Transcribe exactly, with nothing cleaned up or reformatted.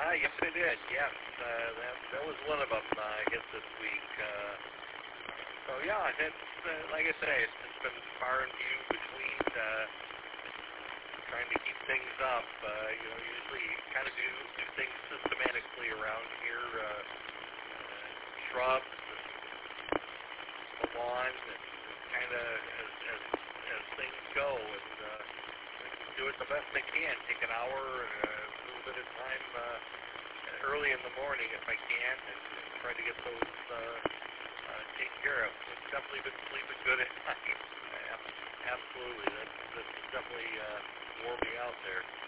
Uh, yes, I did. Yes, uh, that that was one of them. Uh, I guess this week. Uh, so yeah, it's uh, like I say, it's, it's been far and few between. Uh, trying to keep things up. Uh, you know, usually you kind of do do things systematically around here. Uh, uh, shrubs and the lawn, and kind of as, as as things go, and uh, do it the best I can. Take an hour, uh, a little bit of time. Uh, early in the morning if I can, and, and try to get those uh, uh, taken care of. I've definitely been sleeping good at night. Absolutely, that's, that's definitely uh, wore me out there.